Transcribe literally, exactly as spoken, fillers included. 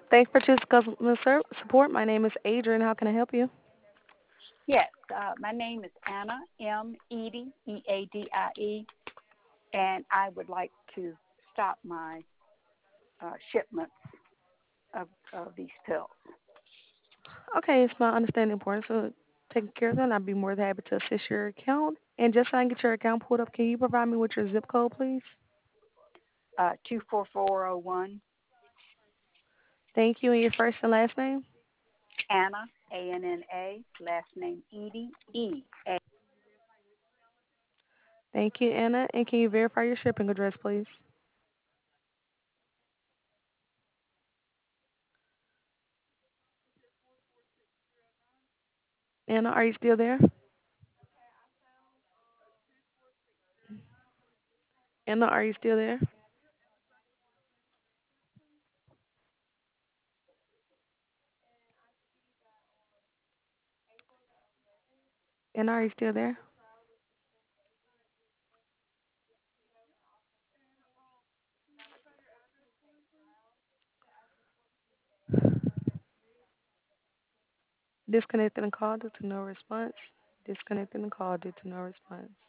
Thanks for choosing customer ser- support. My name is Adrian. How can I help you? Yes, uh, my name is Anna M. Edie, E A D I E, and I would like to stop my uh, shipments of, of these pills. Okay, it's my understanding important. So taking care of that, and I'd be more than happy to assist your account. And just so I can get your account pulled up, can you provide me with your zip code, please? Uh, two four four zero one, Thank you. And your first and last name? Anna, A N N A, last name Edie, E A. Thank you, Anna. And can you verify your shipping address, please? Anna, are you still there? Anna, are you still there? Anna, are you still there? Disconnecting the call due to no response. Disconnecting the call due to no response.